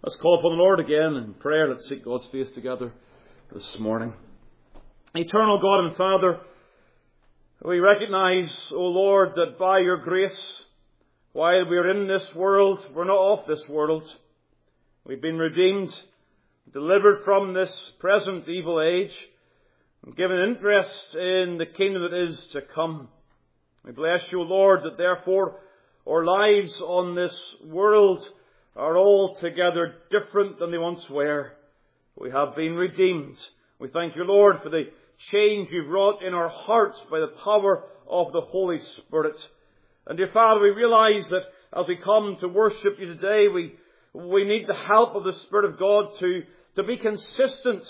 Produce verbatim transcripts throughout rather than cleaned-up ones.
Let's call upon the Lord again in prayer. Let's seek God's face together this morning. Eternal God and Father, we recognize, O Lord, that by your grace, while we are in this world, we're not of this world. We've been redeemed, delivered from this present evil age, and given interest in the kingdom that is to come. We bless you, O Lord, that therefore our lives on this world are altogether different than they once were. We have been redeemed. We thank you, Lord, for the change you've wrought in our hearts by the power of the Holy Spirit. And dear Father, we realize that as we come to worship you today, we, we need the help of the Spirit of God to, to be consistent,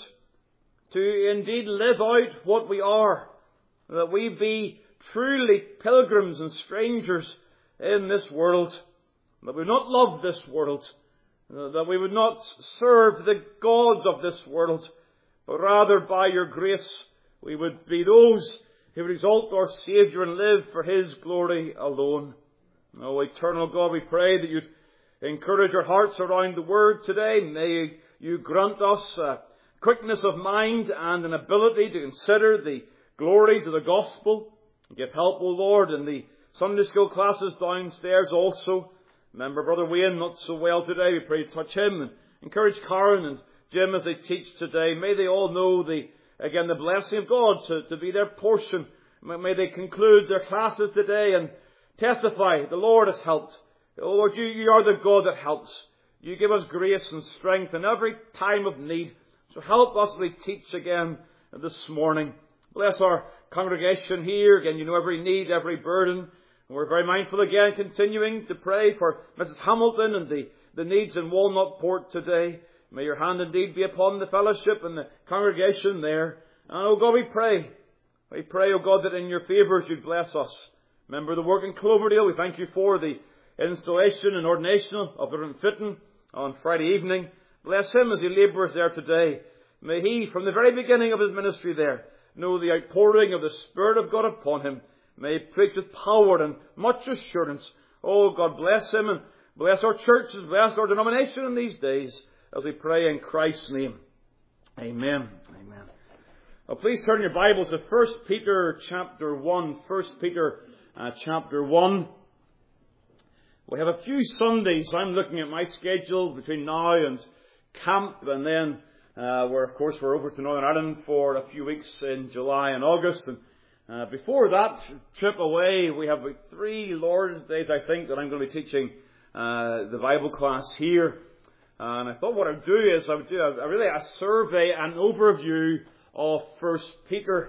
to indeed live out what we are, that we be truly pilgrims and strangers in this world, that we would not love this world, that we would not serve the gods of this world, but rather by your grace we would be those who would exalt our Saviour and live for his glory alone. Oh, eternal God, we pray that you'd encourage our hearts around the word today. May you grant us a quickness of mind and an ability to consider the glories of the gospel. Give help, O Lord, in the Sunday school classes downstairs also. Remember Brother Wayne, not so well today. We pray to touch him and encourage Karen and Jim as they teach today. May they all know the, again, the blessing of God to, to be their portion. May they conclude their classes today and testify the Lord has helped. Oh Lord, you, you are the God that helps. You give us grace and strength in every time of need. So help us as we teach again this morning. Bless our congregation here. Again, you know every need, every burden. And we're very mindful again, continuing to pray for Missus Hamilton and the, the needs in Walnut Port today. May your hand indeed be upon the fellowship and the congregation there. And oh God, we pray. We pray, oh God, that in your favours you'd bless us. Remember the work in Cloverdale. We thank you for the installation and ordination of the Fitton on Friday evening. Bless him as he labours there today. May he, from the very beginning of his ministry there, know the outpouring of the Spirit of God upon him. May he preach with power and much assurance. Oh, God bless him and bless our churches, bless our denomination in these days as we pray in Christ's name. Amen. Amen. Now, please turn your Bibles to First Peter chapter one. First Peter uh, chapter one. We have a few Sundays. I'm looking at my schedule between now and camp, and then uh, we're, of course, we're over to Northern Ireland for a few weeks in July and August. And Uh, before that trip away, we have about three Lord's Days, I think, that I'm going to be teaching uh, the Bible class here. Uh, and I thought what I'd do is I would do a, a really a survey, an overview of First Peter,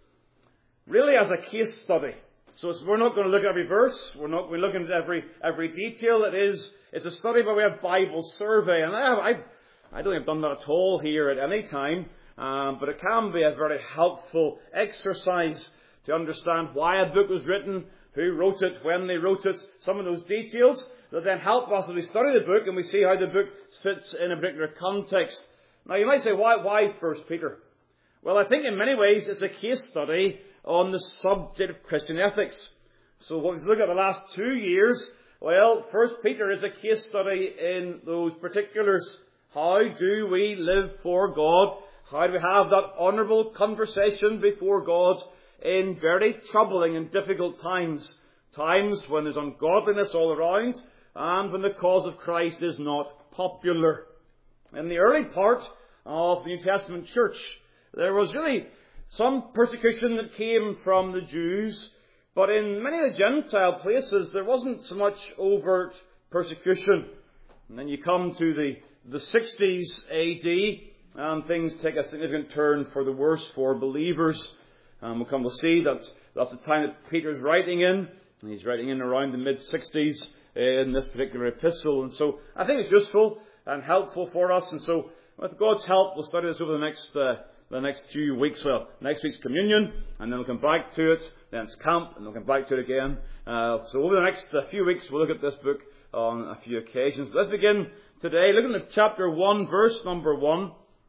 really as a case study. So it's, we're not going to look at every verse. We're not we're looking at every every detail. It is it's a study by way of Bible survey, and I have, I I don't think I've done that at all here at any time. Um, but it can be a very helpful exercise to understand why a book was written, who wrote it, when they wrote it, some of those details that then help us as we study the book and we see how the book fits in a particular context. Now you might say, why, why First Peter? Well, I think in many ways it's a case study on the subject of Christian ethics. So what we look at the last two years, well, First Peter is a case study in those particulars. How do we live for God? How do we have that honourable conversation before God in very troubling and difficult times? Times when there's ungodliness all around and when the cause of Christ is not popular. In the early part of the New Testament church, there was really some persecution that came from the Jews, but in many of the Gentile places there wasn't so much overt persecution. And then you come to the, the sixties A D, and things take a significant turn for the worse for believers. Um, we'll come to see that that's the time that Peter's writing in. And he's writing in around the mid-sixties in this particular epistle. And so I think it's useful and helpful for us. And so with God's help, we'll study this over the next uh, the next few weeks. Well, next week's communion, and then we'll come back to it. Then it's camp, and we'll come back to it again. Uh, so over the next uh, few weeks, we'll look at this book on a few occasions. Let's begin today looking at chapter one, verse number one.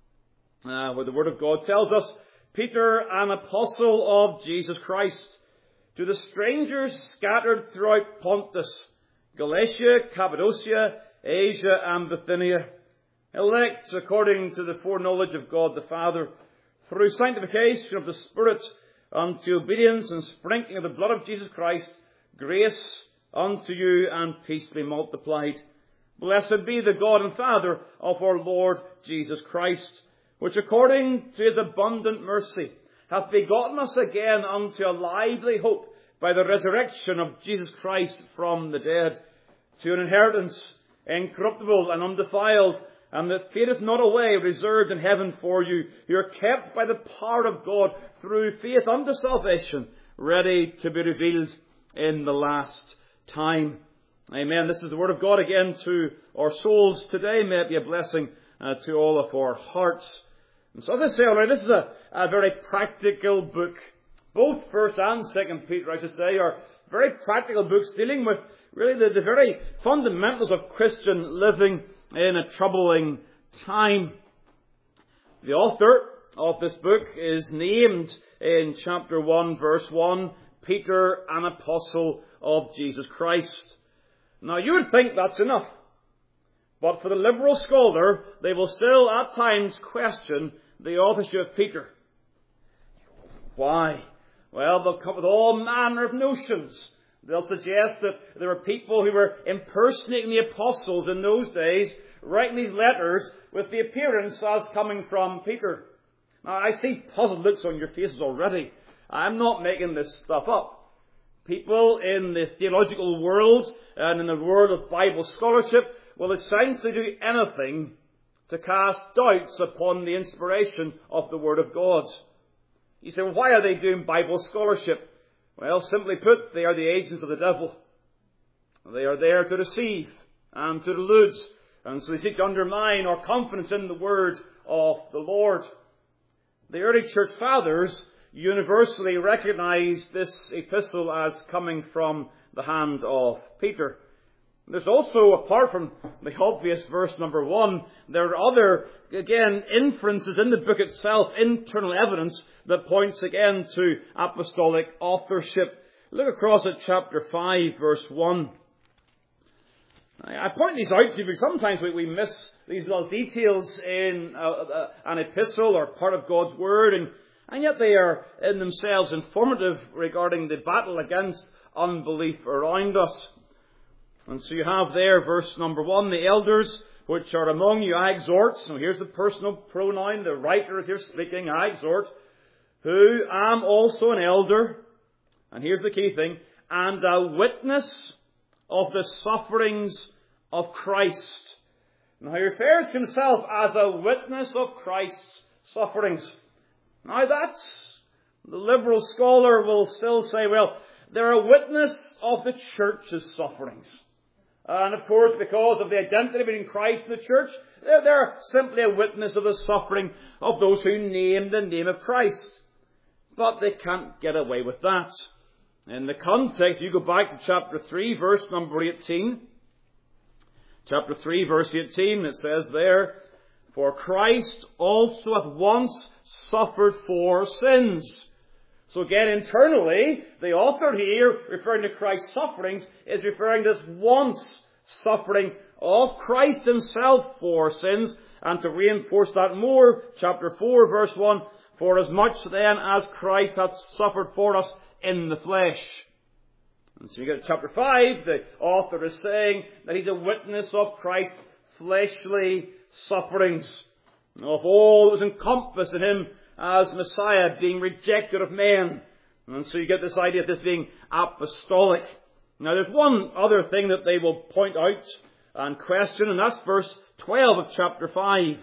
Uh, where the Word of God tells us, Peter, an apostle of Jesus Christ, to the strangers scattered throughout Pontus, Galatia, Cappadocia, Asia and Bithynia, elect according to the foreknowledge of God the Father, through sanctification of the Spirit, unto obedience and sprinkling of the blood of Jesus Christ, grace unto you and peace be multiplied. Blessed be the God and Father of our Lord Jesus Christ, which according to his abundant mercy hath begotten us again unto a lively hope by the resurrection of Jesus Christ from the dead, to an inheritance incorruptible and undefiled, and that fadeth not away, reserved in heaven for you, who are kept by the power of God through faith unto salvation, ready to be revealed in the last time. Amen. This is the word of God again to our souls today. May it be a blessing uh, to all of our hearts. And so as I say already, this is a, a very practical book. Both First and Second Peter, I should say, are very practical books dealing with really the, the very fundamentals of Christian living in a troubling time. The author of this book is named in chapter one, verse one, Peter, an apostle of Jesus Christ. Now you would think that's enough. But for the liberal scholar, they will still at times question the authorship of Peter. Why? Well, they'll come with all manner of notions. They'll suggest that there were people who were impersonating the apostles in those days, writing these letters with the appearance as coming from Peter. Now, I see puzzled looks on your faces already. I'm not making this stuff up. People in the theological world and in the world of Bible scholarship will essentially do anything to cast doubts upon the inspiration of the Word of God. You say, well, why are they doing Bible scholarship? Well, simply put, they are the agents of the devil. They are there to deceive and to delude. And so they seek to undermine our confidence in the Word of the Lord. The early church fathers universally recognized this epistle as coming from the hand of Peter. There's also, apart from the obvious verse number one, there are other, again, inferences in the book itself, internal evidence that points again to apostolic authorship. Look across at chapter five, verse one. I point these out to you because sometimes we, we miss these little details in uh, uh, an epistle or part of God's Word, and, and yet they are in themselves informative regarding the battle against unbelief around us. And so you have there, verse number one, the elders which are among you, I exhort. So here's the personal pronoun, the writer is here speaking, I exhort, who am also an elder, and here's the key thing, and a witness of the sufferings of Christ. Now he refers to himself as a witness of Christ's sufferings. Now that's, the liberal scholar will still say, well, they're a witness of the church's sufferings. And of course, because of the identity between Christ and the church, they're, they're simply a witness of the suffering of those who name the name of Christ. But they can't get away with that. In the context, you go back to chapter three, verse number eighteen. Chapter three, verse eighteen, it says there, for Christ also hath once suffered for sins. So again, internally, the author here, referring to Christ's sufferings, is referring to this once suffering of Christ himself for sins. And to reinforce that more, chapter four, verse one, for as much then as Christ hath suffered for us in the flesh. And so you get to chapter five, the author is saying that he's a witness of Christ's fleshly sufferings, of all that was encompassed in him as Messiah, being rejected of men. And so you get this idea of this being apostolic. Now there's one other thing that they will point out and question, and that's verse twelve of chapter five,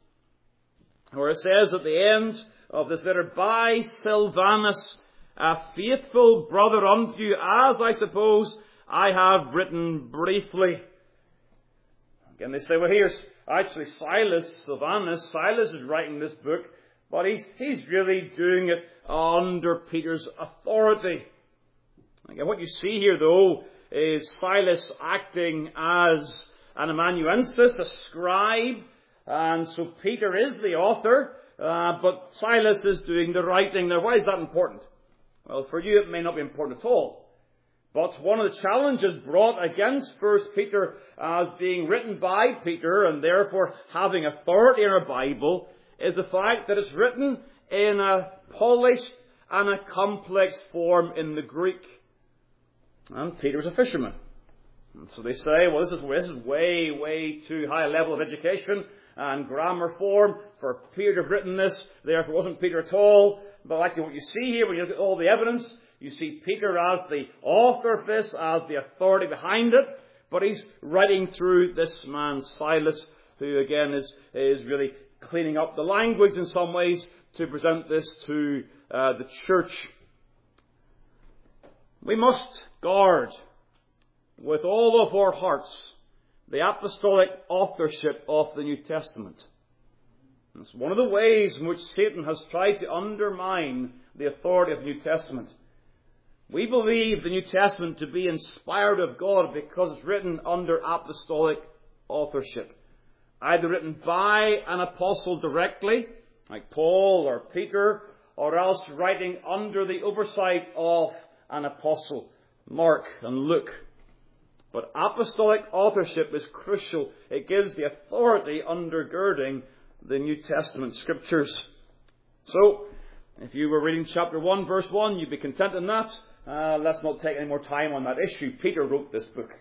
where it says at the end of this letter, by Silvanus, a faithful brother unto you, as I suppose I have written briefly. Again, they say, well, here's actually Silas, Silvanus. Silas is writing this book, but he's, he's really doing it under Peter's authority. Again, what you see here, though, is Silas acting as an amanuensis, a scribe, and so Peter is the author, uh, but Silas is doing the writing. Now, why is that important? Well, for you it may not be important at all. But one of the challenges brought against First Peter as being written by Peter and therefore having authority in our Bible is the fact that it's written in a polished and a complex form in the Greek. And Peter was a fisherman. And so they say, well, this is, this is way, way too high a level of education and grammar form for Peter to have written this. Therefore, it wasn't Peter at all. But actually what you see here, when you look at all the evidence, you see Peter as the author of this, as the authority behind it. But he's writing through this man, Silas, who again is, is really cleaning up the language in some ways to present this to uh, the church. We must guard with all of our hearts the apostolic authorship of the New Testament. It's one of the ways in which Satan has tried to undermine the authority of the New Testament. We believe the New Testament to be inspired of God because it's written under apostolic authorship. Either written by an apostle directly, like Paul or Peter, or else writing under the oversight of an apostle, Mark and Luke. But apostolic authorship is crucial. It gives the authority undergirding the New Testament scriptures. So, if you were reading chapter one, verse one, you'd be content in that. Uh, let's not take any more time on that issue. Peter wrote this book.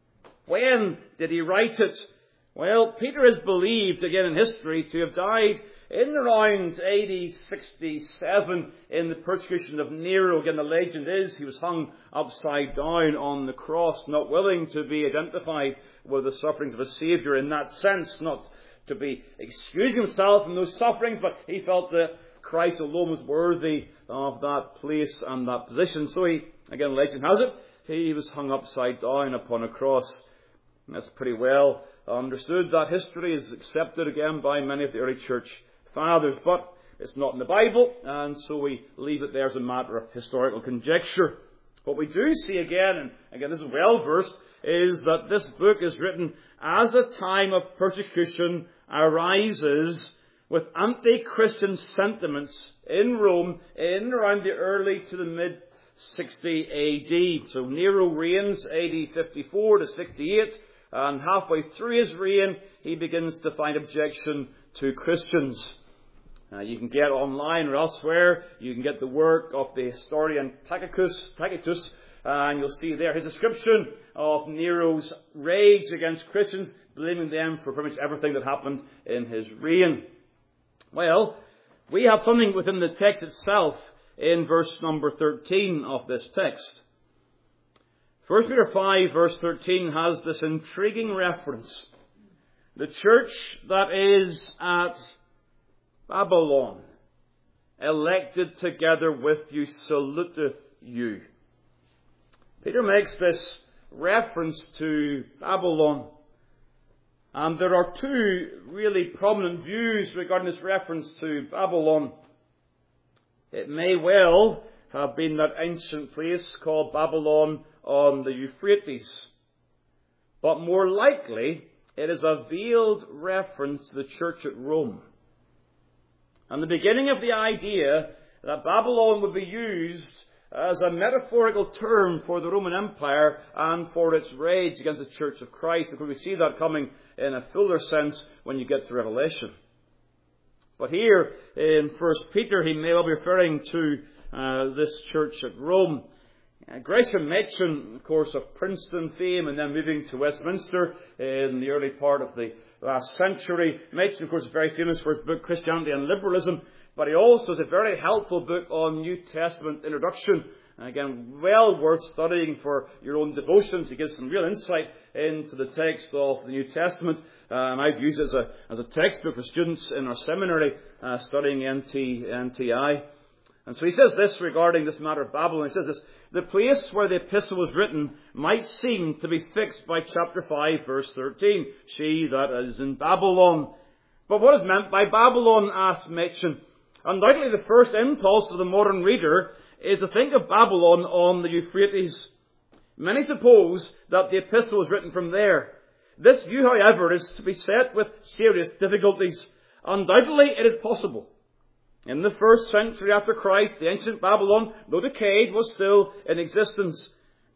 When did he write it? Well, Peter is believed, again in history, to have died in around A D sixty-seven in the persecution of Nero. Again, the legend is he was hung upside down on the cross, not willing to be identified with the sufferings of a Saviour in that sense, not to be excusing himself from those sufferings, but he felt that Christ alone was worthy of that place and that position. So he, again, legend has it, he was hung upside down upon a cross. And that's pretty well understood. That history is accepted again by many of the early church fathers, but it's not in the Bible, and so we leave it there as a matter of historical conjecture. What we do see again, and again this is well versed, is that this book is written as a time of persecution arises with anti-Christian sentiments in Rome in around the early to the mid sixty A D. So Nero reigns A D fifty-four to sixty-eight, and halfway through his reign he begins to find objection to Christians. Uh, you can get online or elsewhere, you can get the work of the historian Tacitus, Tacitus uh, and you'll see there his description of Nero's rage against Christians, blaming them for pretty much everything that happened in his reign. Well, we have something within the text itself in verse number thirteen of this text. First Peter five verse thirteen has this intriguing reference. The church that is at Babylon, elected together with you, saluteth you. Peter makes this reference to Babylon. And there are two really prominent views regarding this reference to Babylon. It may well have been that ancient place called Babylon on the Euphrates. But more likely, it is a veiled reference to the church at Rome. And the beginning of the idea that Babylon would be used as a metaphorical term for the Roman Empire and for its rage against the Church of Christ. Because we see that coming in a fuller sense when you get to Revelation. But here in First Peter, he may well be referring to uh, this church at Rome. Uh, Gresham Machen, of course, of Princeton fame, and then moving to Westminster in the early part of the last century. Machen, of course, is very famous for his book Christianity and Liberalism, but he also has a very helpful book on New Testament introduction. And again, well worth studying for your own devotions. He gives some real insight into the text of the New Testament. Uh, and I've used it as a, as a textbook for students in our seminary uh, studying N T I. And so he says this regarding this matter of Babylon. He says this: the place where the epistle was written might seem to be fixed by chapter five, verse thirteen. She that is in Babylon. But what is meant by Babylon, asks Machen. Undoubtedly the first impulse of the modern reader is to think of Babylon on the Euphrates. Many suppose that the epistle was written from there. This view, however, is to be set with serious difficulties. Undoubtedly it is possible. In the first century after Christ, the ancient Babylon, though decayed, was still in existence.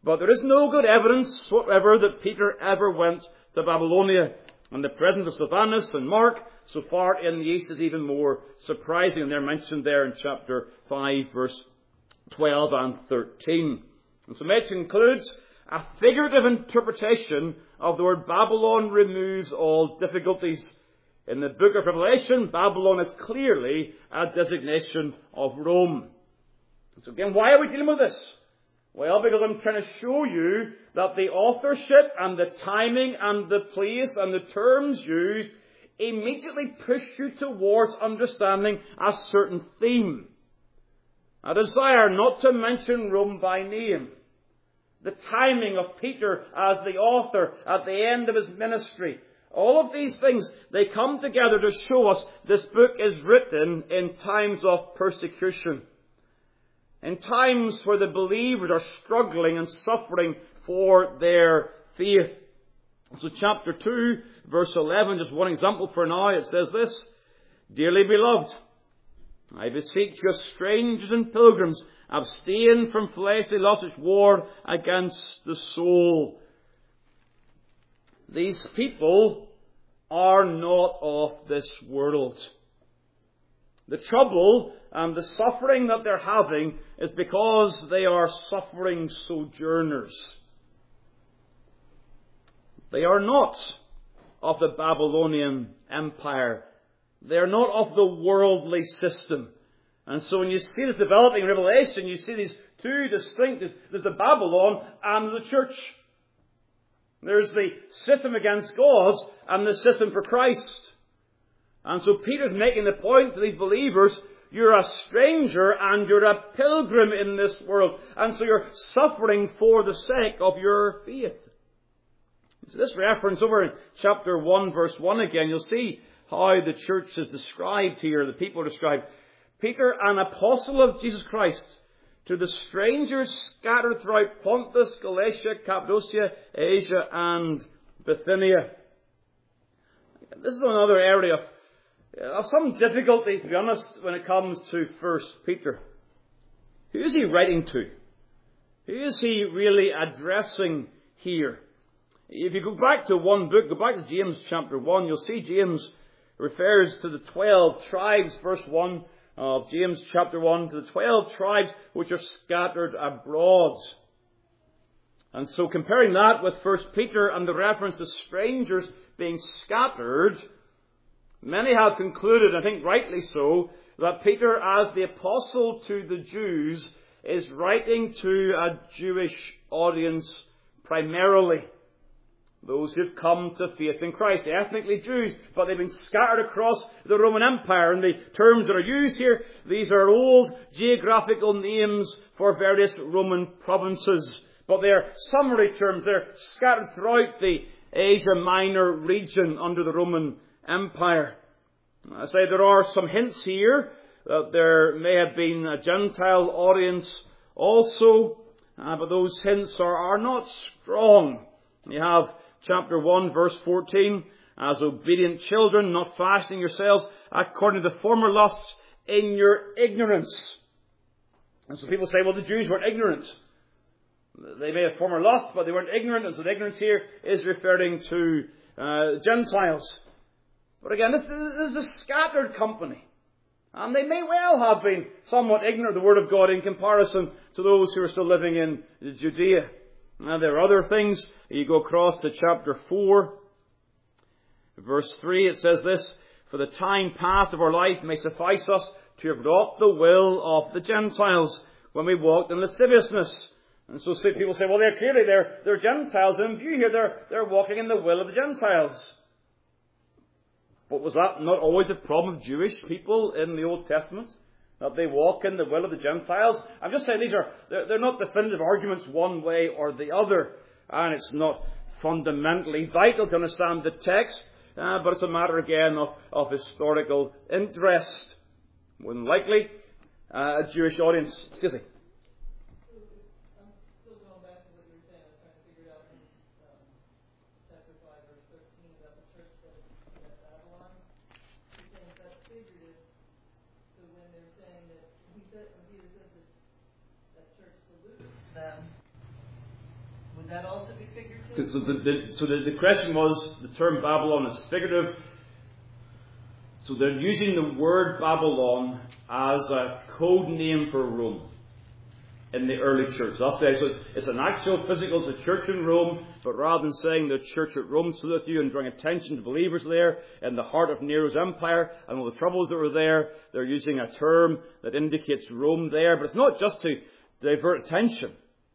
But there is no good evidence whatever that Peter ever went to Babylonia. And the presence of Silvanus and Mark so far in the east is even more surprising. And they're mentioned there in chapter five, verse twelve and thirteen. And so Mitch includes a figurative interpretation of the word Babylon removes all difficulties. In the book of Revelation, Babylon is clearly a designation of Rome. So again, why are we dealing with this? Well, because I'm trying to show you that the authorship and the timing and the place and the terms used immediately push you towards understanding a certain theme. A desire not to mention Rome by name. The timing of Peter as the author at the end of his ministry. All of these things, they come together to show us this book is written in times of persecution. In times where the believers are struggling and suffering for their faith. So chapter two, verse eleven, just one example for now, it says this: Dearly beloved, I beseech you, strangers and pilgrims, abstain from fleshly lusts which war against the soul. These people are not of this world. The trouble and the suffering that they're having is because they are suffering sojourners. They are not of the Babylonian Empire. They are not of the worldly system. And so when you see this developing in Revelation, you see these two distinct, there's, there's the Babylon and the church. There's the system against God and the system for Christ. And so Peter's making the point to these believers, you're a stranger and you're a pilgrim in this world. And so you're suffering for the sake of your faith. So this reference over in chapter one, verse one again, you'll see how the church is described here, the people are described. Peter, an apostle of Jesus Christ, to the strangers scattered throughout Pontus, Galatia, Cappadocia, Asia, and Bithynia. This is another area of, of some difficulty, to be honest, when it comes to First Peter. Who is he writing to? Who is he really addressing here? If you go back to one book, go back to James chapter one, you'll see James refers to the twelve tribes, verse one of James chapter one, to the twelve tribes which are scattered abroad. And so comparing that with First Peter and the reference to strangers being scattered, many have concluded, I think rightly so, that Peter, as the apostle to the Jews, is writing to a Jewish audience primarily. Those who've come to faith in Christ, ethnically Jews, but they've been scattered across the Roman Empire. And the terms that are used here, these are old geographical names for various Roman provinces. But they're summary terms. They're scattered throughout the Asia Minor region under the Roman Empire. I say there are some hints here that there may have been a Gentile audience also, uh, but those hints are, are not strong. You have chapter one, verse fourteen, as obedient children, not fashioning yourselves according to the former lusts in your ignorance. And so people say, well, the Jews weren't ignorant. They may have former lusts, but they weren't ignorant. And so the ignorance here is referring to uh, Gentiles. But again, this, this is a scattered company. And they may well have been somewhat ignorant of the Word of God in comparison to those who are still living in Judea. Now, there are other things. You go across to chapter four, verse three. It says this: For the time past of our life may suffice us to have wrought the will of the Gentiles when we walked in lasciviousness. And so people say, well, they're clearly they're, they're Gentiles. In view here, they're, they're walking in the will of the Gentiles. But was that not always a problem of Jewish people in the Old Testament? That they walk in the will of the Gentiles? I'm just saying these are, they're, they're not definitive arguments one way or the other. And it's not fundamentally vital to understand the text. Uh, but it's a matter again of, of historical interest. More than likely, uh, a Jewish audience. Excuse me. that also be figurative? So the, the, so the, the question was, the term Babylon is figurative. So they're using the word Babylon as a code name for Rome in the early church. That's the, so it's, it's an actual physical, it's a church in Rome, but rather than saying the church at Rome salute you and drawing attention to believers there in the heart of Nero's empire and all the troubles that were there, they're using a term that indicates Rome there. But it's not just to divert attention.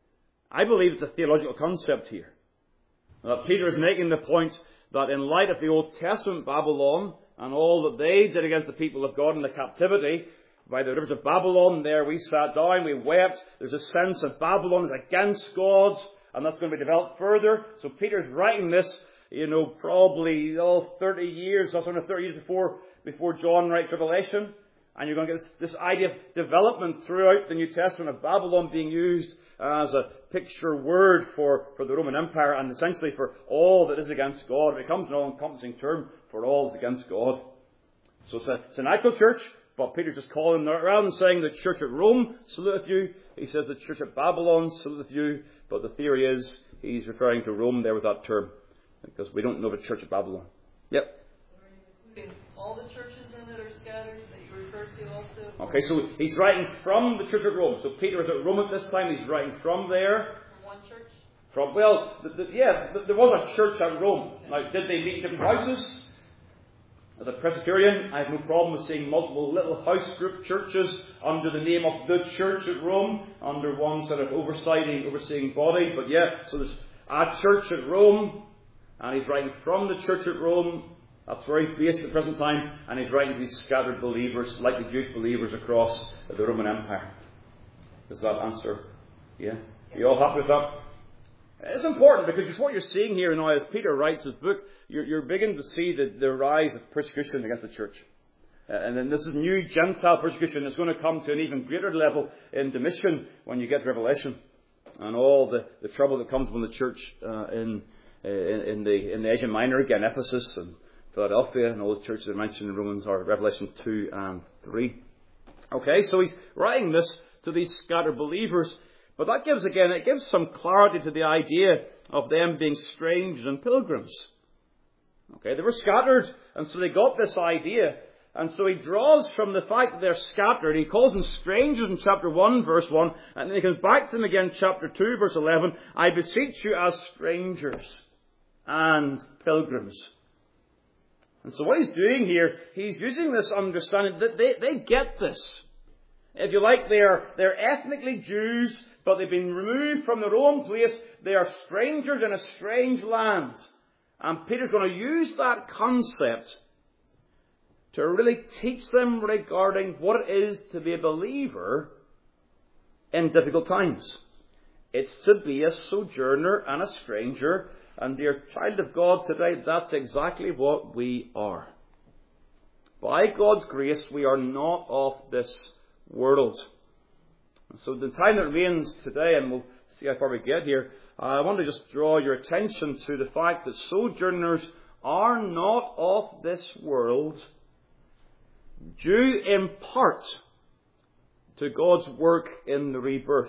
I believe it's a theological concept here. That Peter is making the point that in light of the Old Testament Babylon and all that they did against the people of God in the captivity, by the rivers of Babylon, there we sat down, we wept. There's a sense of Babylon is against God, and that's going to be developed further. So Peter's writing this, you know, probably oh, thirty years, that's under thirty years before, before John writes Revelation. And you're going to get this, this idea of development throughout the New Testament of Babylon being used as a picture word for, for the Roman Empire and essentially for all that is against God. It becomes an all-encompassing term for all that's against God. So it's, a, it's an actual church, but Peter's just calling them, rather than saying the church at Rome saluteth you, he says the church at Babylon saluteth you, but the theory is he's referring to Rome there with that term, because we don't know the church at Babylon. Yep. Are you including all the churches then that are scattered that you refer to also? Okay, so he's writing from the church at Rome. So Peter is at Rome at this time, he's writing from there. From one church? From, well, the, the, yeah, the, there was a church at Rome. Now, did they meet in different houses? As a Presbyterian, I have no problem with seeing multiple little house group churches under the name of the church at Rome, under one sort of oversighting, overseeing body. But yeah, so there's a church at Rome, and he's writing from the church at Rome. That's where he's based at the present time, and he's writing to these scattered believers, like the Jewish believers across the Roman Empire. Does that answer? Yeah? Are you all happy with that? It's important because what you're seeing here now, as Peter writes his book, you're, you're beginning to see the, the rise of persecution against the church. Uh, and then this is new Gentile persecution that's going to come to an even greater level in Domitian when you get to Revelation. And all the, the trouble that comes from the church uh, in, in, in, the, in the Asia Minor, again, Ephesus and Philadelphia, and all the churches that are mentioned in Romans are Revelation two and three. Okay, so he's writing this to these scattered believers. But that gives, again, it gives some clarity to the idea of them being strangers and pilgrims. Okay, they were scattered, and so they got this idea. And so he draws from the fact that they're scattered. He calls them strangers in chapter one, verse one, and then he comes back to them again, chapter two, verse eleven. I beseech you as strangers and pilgrims. And so what he's doing here, he's using this understanding that they, they get this. If you like, they're, they're ethnically Jews, but they've been removed from their own place. They are strangers in a strange land. And Peter's going to use that concept to really teach them regarding what it is to be a believer in difficult times. It's to be a sojourner and a stranger. And dear child of God today, that's exactly what we are. By God's grace, we are not of this world. So the time that remains today, and we'll see how far we get here, I want to just draw your attention to the fact that sojourners are not of this world, due in part to God's work in the rebirth.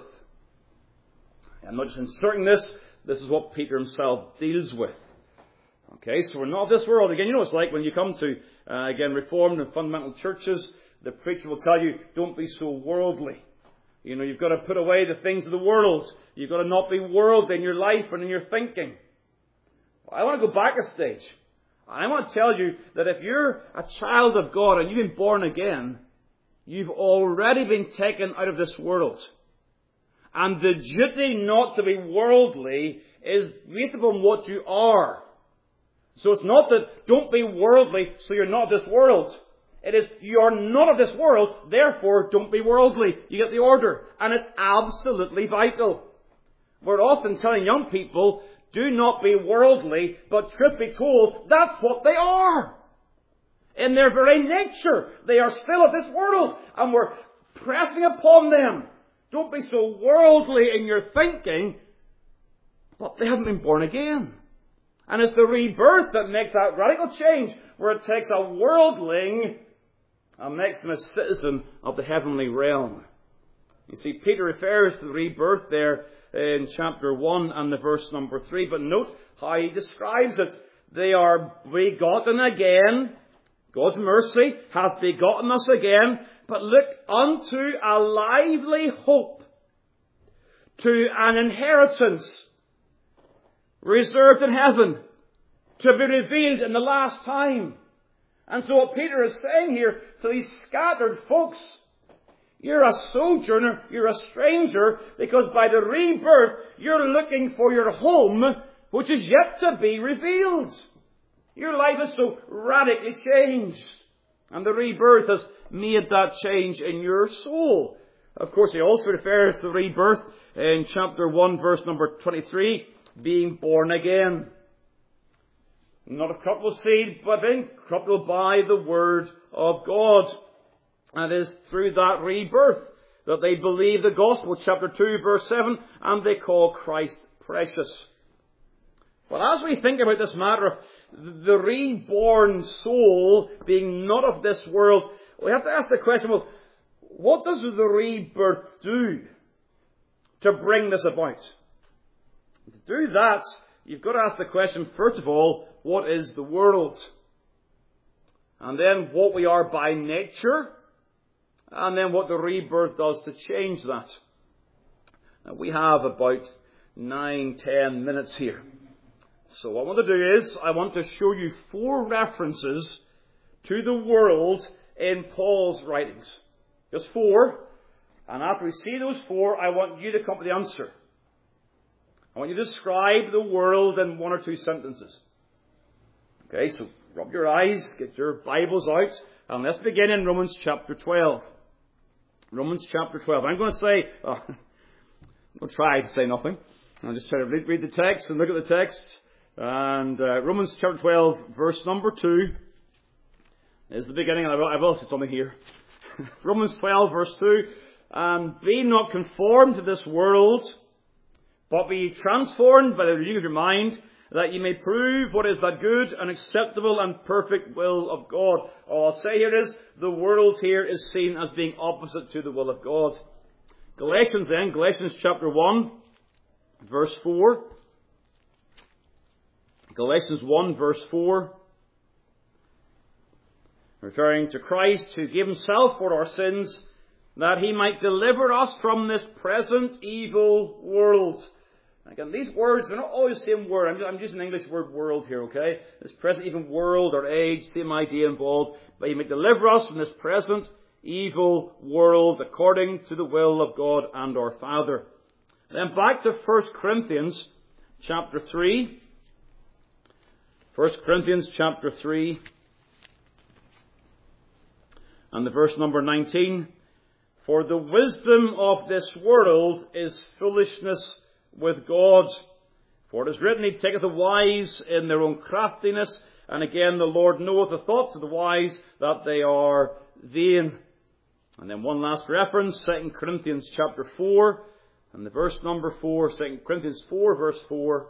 I'm not just inserting this, this is what Peter himself deals with. Okay, so we're not of this world. Again, you know what it's like when you come to, uh, again, Reformed and fundamental churches. The preacher will tell you, don't be so worldly. You know, you've got to put away the things of the world. You've got to not be worldly in your life and in your thinking. Well, I want to go back a stage. I want to tell you that if you're a child of God and you've been born again, you've already been taken out of this world. And the duty not to be worldly is based upon what you are. So it's not that don't be worldly so you're not of this world. It is, you are not of this world, therefore don't be worldly. You get the order. And it's absolutely vital. We're often telling young people, do not be worldly, but truth be told, that's what they are. In their very nature, they are still of this world. And we're pressing upon them. Don't be so worldly in your thinking, but they haven't been born again. And it's the rebirth that makes that radical change, where it takes a worldling and makes them a citizen of the heavenly realm. You see, Peter refers to the rebirth there in chapter one and the verse number three. But note how he describes it. They are begotten again. God's mercy hath begotten us again. But look, unto a lively hope, to an inheritance reserved in heaven, to be revealed in the last time. And so what Peter is saying here to these scattered folks, you're a sojourner, you're a stranger, because by the rebirth, you're looking for your home, which is yet to be revealed. Your life is so radically changed. And the rebirth has made that change in your soul. Of course, he also refers to the rebirth in chapter one, verse number twenty-three, being born again. Not of corruptible seed, but incorruptible by the word of God. And it is through that rebirth that they believe the gospel, chapter two, verse seven, and they call Christ precious. But as we think about this matter of the reborn soul being not of this world, we have to ask the question, well, what does the rebirth do to bring this about? To do that, you've got to ask the question, first of all, what is the world? And then what we are by nature, and then what the rebirth does to change that. Now, we have about nine, ten minutes here. So what I want to do is, I want to show you four references to the world in Paul's writings. Just four. And after we see those four, I want you to come to the answer. I want you to describe the world in one or two sentences. Okay, so rub your eyes, get your Bibles out, and let's begin in Romans chapter twelve. Romans chapter twelve. I'm going to say, oh, I'm going to try to say nothing. I'll just try to read, read the text and look at the text. And uh, Romans chapter twelve, verse number two is the beginning. And I've also something here. Romans twelve, verse two. And be not conformed to this world, but be transformed by the renewing of your mind, that ye may prove what is that good and acceptable and perfect will of God. All I'll say here is, the world here is seen as being opposite to the will of God. Galatians then, Galatians chapter one, verse four. Galatians one, verse four. Referring to Christ, who gave himself for our sins, that he might deliver us from this present evil world. Again, these words, they're not always the same word. I'm, I'm using the English word world here, okay? This present evil world or age, same idea involved. But he may deliver us from this present evil world according to the will of God and our Father. Then back to First Corinthians chapter three. First Corinthians chapter three. And the verse number nineteen. For the wisdom of this world is foolishness with God. For it is written, He taketh the wise in their own craftiness. And again, the Lord knoweth the thoughts of the wise, that they are vain. And then one last reference, Second Corinthians chapter four. And the verse number four, Second Corinthians four, verse four.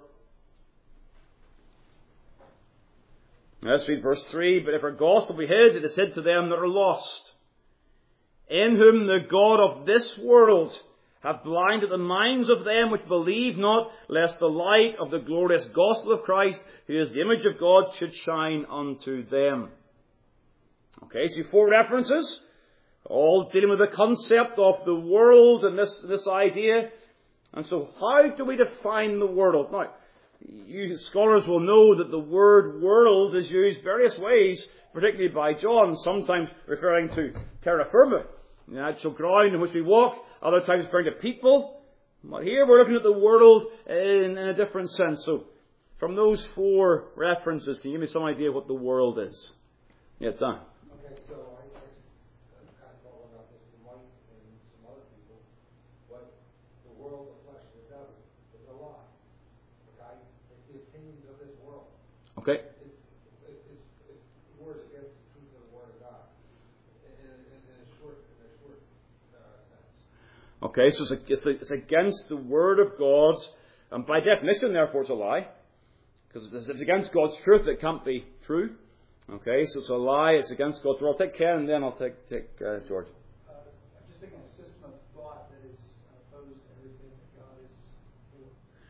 Let's read verse three. But if our gospel be hid, it is hid to them that are lost, in whom the God of this world hath blinded the minds of them which believe not, lest the light of the glorious gospel of Christ, who is the image of God, should shine unto them. Okay, so four references, all dealing with the concept of the world and this, this idea. And so how do we define the world? Now, you scholars will know that the word world is used various ways, particularly by John, sometimes referring to terra firma, the actual ground in which we walk, other times referring to people. But here we're looking at the world in, in a different sense. So, from those four references, can you give me some idea what the world is? Yeah, Dan. Okay, so I, I kind of thought about this in Mike and some other people, but the world, the flesh, the devil, is a lie. Okay? It's the opinions of this world. Okay. It's, it's, it's, it's words against the truth of the Word of God. In, in, in a short, in a short uh, sense. Okay, so it's, a, it's, a, it's against the Word of God, and by definition, therefore, it's a lie. Because it's against God's truth, it can't be true. Okay, so it's a lie, it's against God's word. I'll take Ken, and then I'll take, take uh, George. Uh, I'm just thinking a system of thought that is opposed to everything that God has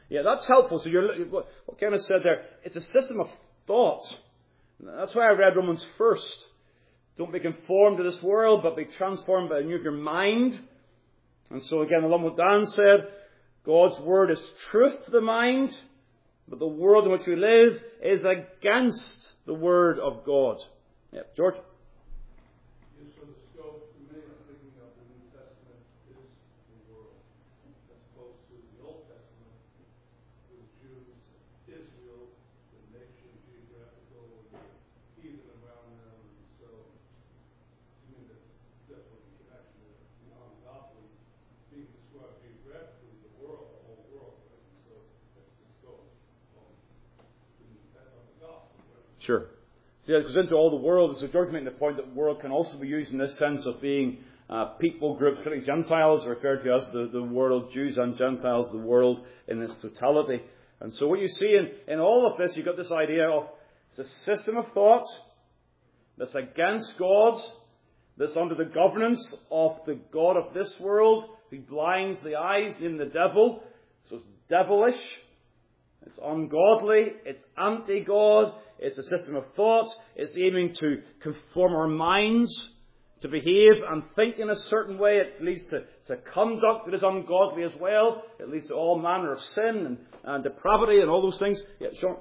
Yeah, that's helpful. So you're, what, what Kenneth said there, it's a system of thought. That's why I read Romans first. Don't be conformed to this world, but be transformed by the renewing of your mind. And so again, along with Dan said, God's word is truth to the mind, but the world in which we live is against the word of God. Yeah, George? Yes, so the scope, the main thinking of the New Testament is the world, as opposed to the Old Testament, with Jews, Israel, the nation, geographical, and heathen around them. And so, to me, that's definitely a connection there. Beyond godly, being described geographically, the world, the whole world, right? And so that's the scope of the gospel, right? Sure. See, it goes into all the world. So George making the point that world can also be used in this sense of being uh, people groups, particularly Gentiles, referred to as the, the world, Jews and Gentiles, the world in its totality. And so what you see in, in all of this, you've got this idea of it's a system of thought that's against God, that's under the governance of the God of this world, who blinds the eyes in the devil. So it's devilish, it's ungodly, it's anti-God, it's a system of thought, it's aiming to conform our minds to behave and think in a certain way. It leads to, to conduct that is ungodly as well. It leads to all manner of sin and, and depravity and all those things. Yeah, Sean?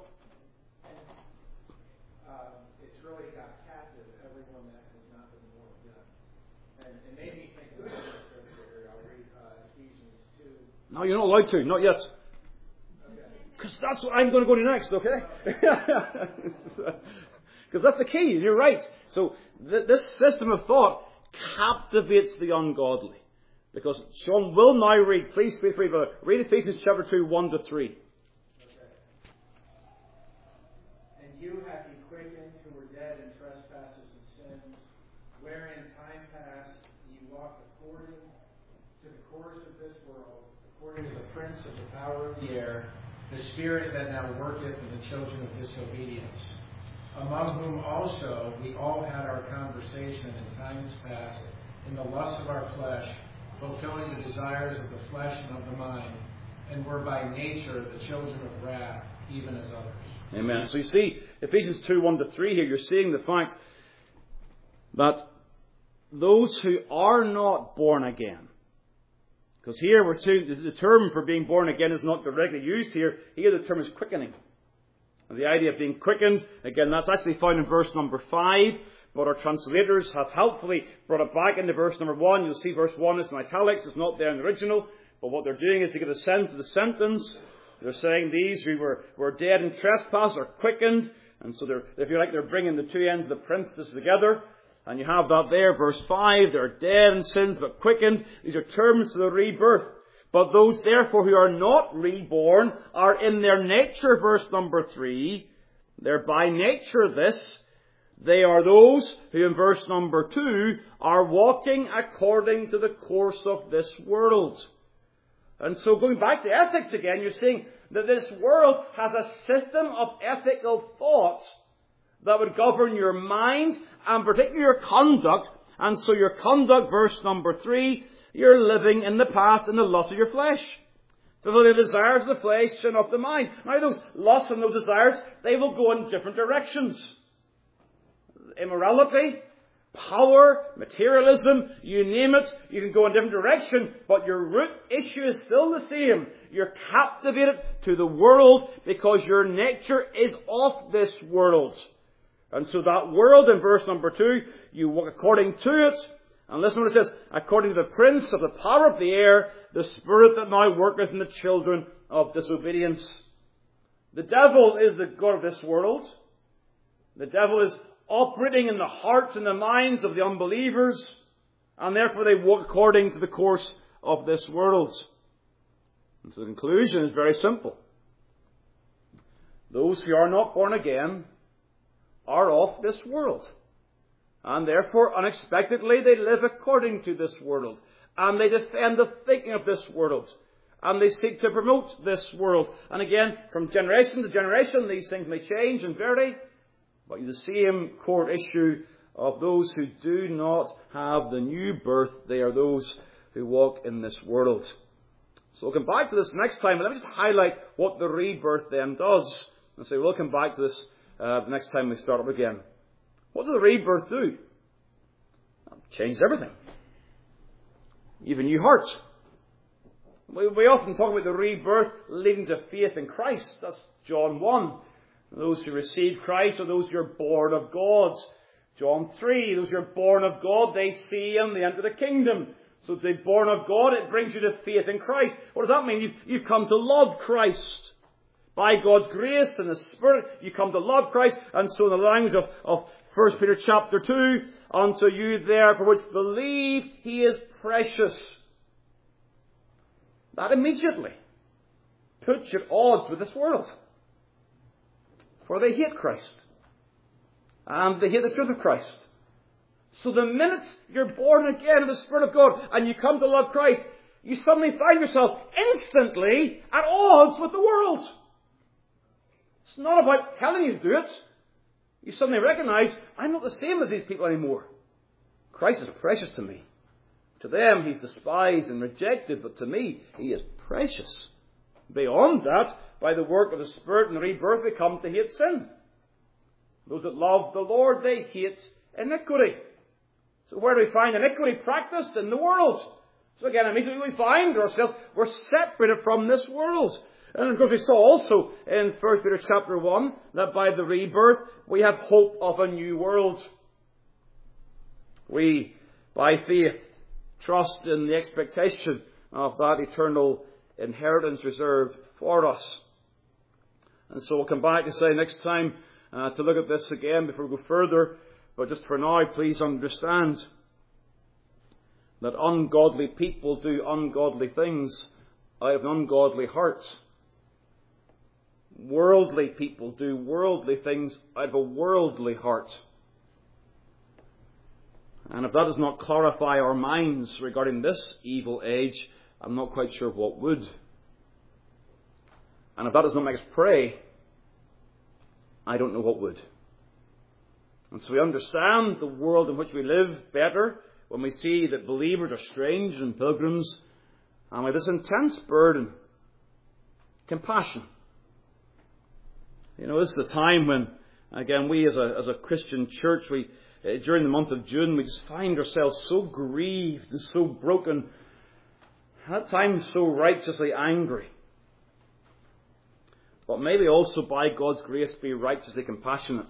Um, it's really got captive everyone that has not been born again. And it made me think of the scripture here. I'll read uh, Ephesians two. No, you're not allowed to. Not yet. Because that's what I'm going to go to next, okay? Because that's the key. You're right. So th- this system of thought captivates the ungodly. Because Sean will now read, please feel free, but read Ephesians chapter two, one to three. Okay. And you hath he quickened who were dead in trespasses and sins, wherein time past ye walked according to the course of this world, according to the prince of the power of the air, the spirit that now worketh in the children of disobedience, among whom also we all had our conversation in times past, in the lust of our flesh, fulfilling the desires of the flesh and of the mind, and were by nature the children of wrath, even as others. Amen. So you see, Ephesians two, one to three here, you're seeing the fact that those who are not born again, because here we're to, the term for being born again is not directly used here. Here the term is quickening. And the idea of being quickened, again, that's actually found in verse number five. But our translators have helpfully brought it back into verse number one. You'll see verse one is in italics. It's not there in the original. But what they're doing is to get a sense of the sentence. They're saying these who were, were dead in trespass are quickened. And so they're, if you like, they're bringing the two ends of the parenthesis together. And you have that there, verse five, they're dead in sins but quickened. These are terms to the rebirth. But those therefore who are not reborn are in their nature, verse number three. They're by nature this. They are those who in verse number two are walking according to the course of this world. And so going back to ethics again, you're seeing that this world has a system of ethical thoughts that would govern your mind and particularly your conduct. And so your conduct, verse number three, you're living in the path and the lust of your flesh. The desires of the flesh and of the mind. Now those lusts and those desires, they will go in different directions. Immorality, power, materialism, you name it, you can go in a different direction, but your root issue is still the same. You're captivated to the world because your nature is of this world. And so that world in verse number two, you walk according to it. And listen what it says, according to the prince of the power of the air, the spirit that now worketh in the children of disobedience. The devil is the god of this world. The devil is operating in the hearts and the minds of the unbelievers, and therefore they walk according to the course of this world. And so the conclusion is very simple. Those who are not born again are of this world. And therefore, unexpectedly, they live according to this world. And they defend the thinking of this world. And they seek to promote this world. And again, from generation to generation, these things may change and vary. But the same core issue of those who do not have the new birth, they are those who walk in this world. So we'll come back to this next time, but let me just highlight what the rebirth then does. And say we'll come back to this uh, next time we start up again. What does the rebirth do? It changed everything. You have a new heart. We, we often talk about the rebirth leading to faith in Christ. That's John one. Those who receive Christ are those who are born of God. John three, those who are born of God, they see Him, they enter the kingdom. So to be born of God, it brings you to faith in Christ. What does that mean? You've, you've come to love Christ. By God's grace and the Spirit, you come to love Christ. And so in the language of, of First Peter chapter two, unto you therefore which believe He is precious. That immediately puts you at odds with this world. For they hate Christ. And they hate the truth of Christ. So the minute you're born again of the Spirit of God and you come to love Christ, you suddenly find yourself instantly at odds with the world. It's not about telling you to do it. You suddenly recognize, I'm not the same as these people anymore. Christ is precious to me. To them, He's despised and rejected, but to me, He is precious. Beyond that, by the work of the Spirit and the rebirth, we come to hate sin. Those that love the Lord, they hate iniquity. So where do we find iniquity practiced? In the world. So again, immediately we find ourselves, we're separated from this world. And of course we saw also in First Peter chapter one, that by the rebirth, we have hope of a new world. We, by faith, trust in the expectation of that eternal inheritance reserved for us. And so we'll come back and say next time uh, to look at this again before we go further. But just for now, please understand that ungodly people do ungodly things out of an ungodly heart. Worldly people do worldly things out of a worldly heart. And if that does not clarify our minds regarding this evil age, I'm not quite sure what would. And if that does not make us pray, I don't know what would. And so we understand the world in which we live better when we see that believers are strangers and pilgrims, and with this intense burden, compassion. You know, this is a time when, again, we as a as a Christian church, we uh, during the month of June, we just find ourselves so grieved and so broken, at times so righteously angry. But maybe also by God's grace be righteously compassionate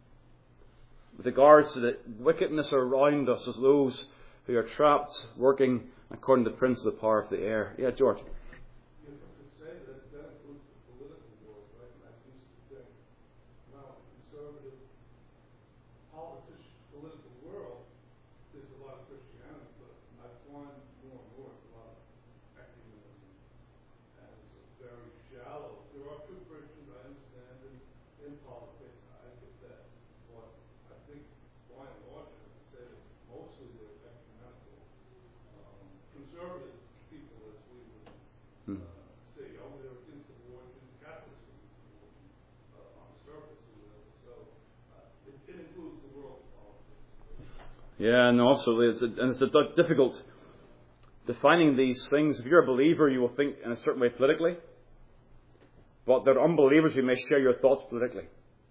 with regards to the wickedness around us as those who are trapped, working according to the prince of the power of the air. Yeah, George. You could say that that includes the political world, right? And I used to think, now, conservative politician, political world, there's a lot of Christianity, but I find more and more it's a lot of ecumenism. And it's very shallow. There are true Christians, I understand, in, in politics, I get that. But I think, by and large, I would say that mostly they're ecumenical, um, conservative people, as we would Hmm. uh, say. Oh, they're against abortion, Catholics are against abortion, uh, on the surface or whatever. So uh, it, it includes the world of politics. Yeah, no, absolutely. It's a, and it's a d- difficult defining these things. If you're a believer, you will think in a certain way politically. But there are unbelievers who may share your thoughts politically.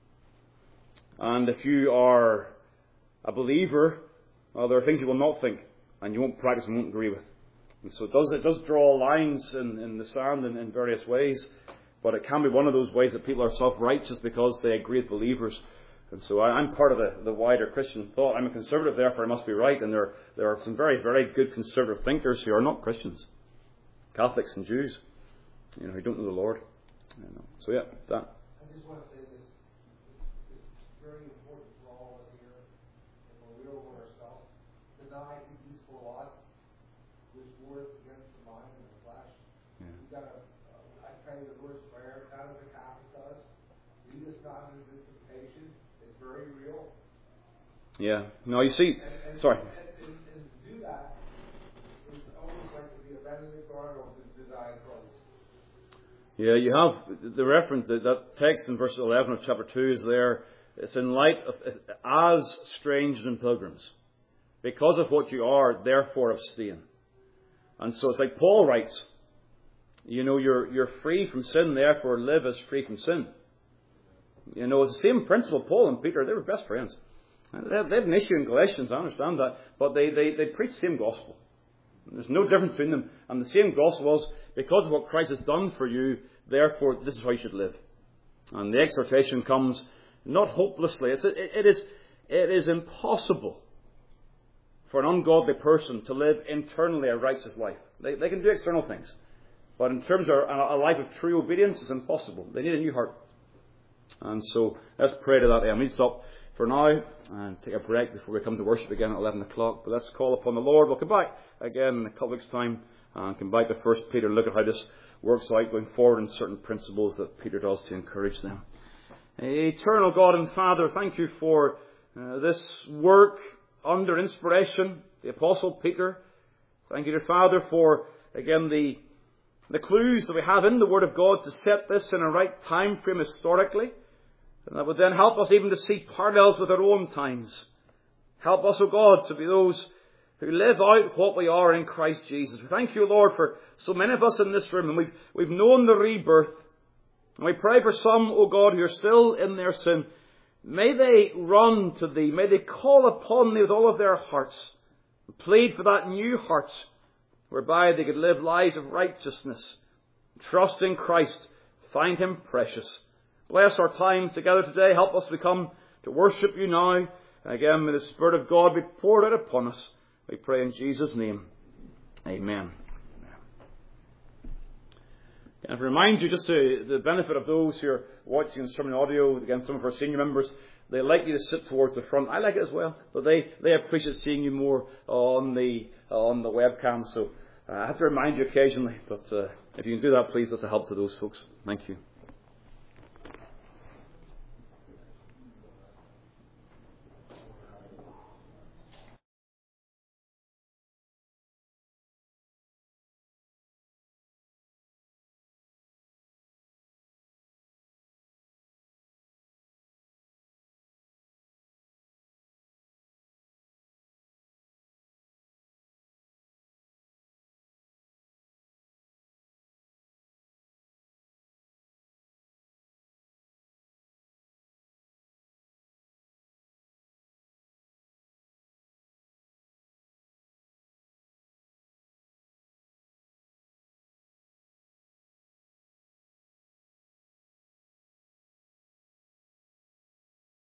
And if you are a believer, well, there are things you will not think, and you won't practice and won't agree with. And so it does it does draw lines in, in the sand in, in various ways. But it can be one of those ways that people are self-righteous because they agree with believers. And so I, I'm part of the, the wider Christian thought. I'm a conservative, therefore I must be right. And there, there are some very, very good conservative thinkers who are not Christians. Catholics and Jews, you know, who don't know the Lord. You know. So yeah, that. I just want to say this. It's very important for all of us here, and we're real with ourselves. Deny the useful loss, which worth against the mind and the flesh. Yeah. You got to. Uh, I pray the Lord's Prayer, not as a Catholic does. Lead us not into temptation. It's very real. Yeah. No, you see. And, and, sorry. And, and, and to do that is almost like to be a Benedict Arnold to deny Christ. Yeah, you have the reference, that, that text in verse eleven of chapter two is there. It's in light of, as strangers and pilgrims. Because of what you are, therefore abstain. And so it's like Paul writes, You know, you're you're free from sin, therefore live as free from sin. You know, it's the same principle. Paul and Peter, they were best friends. They had, they had an issue in Galatians, I understand that, but they, they, they preached the same gospel. There's no difference between them. And the same gospel was, because of what Christ has done for you, therefore this is how you should live. And the exhortation comes not hopelessly. It's, it, it, is, it is impossible for an ungodly person to live internally a righteous life. They, they can do external things. But in terms of a, a life of true obedience, it's impossible. They need a new heart. And so let's pray to that end. We need to stop for now and take a break before we come to worship again at eleven o'clock. But let's call upon the Lord. We'll come back again in a couple of weeks' time and come back to First Peter, look at how this works out going forward and certain principles that Peter does to encourage them. Eternal God and Father, thank you for uh, this work under inspiration, the Apostle Peter. Thank you, dear Father, for, again, the, the clues that we have in the Word of God to set this in a right time frame historically. And that would then help us even to see parallels with our own times. Help us, O God, to be those who live out what we are in Christ Jesus. We thank you, Lord, for so many of us in this room, and we've, we've known the rebirth. And we pray for some, O God, who are still in their sin. May they run to Thee. May they call upon Thee with all of their hearts. And plead for that new heart, whereby they could live lives of righteousness. Trust in Christ. Find Him precious. Bless our time together today. Help us to come to worship You now. Again, may the Spirit of God be poured out upon us. We pray in Jesus' name. Amen. And to remind you, just to the benefit of those who are watching in sermon audio, again, some of our senior members, they like you to sit towards the front. I like it as well, but they, they appreciate seeing you more on the on the webcam. So uh, I have to remind you occasionally, but uh, if you can do that, please, that's a help to those folks. Thank you.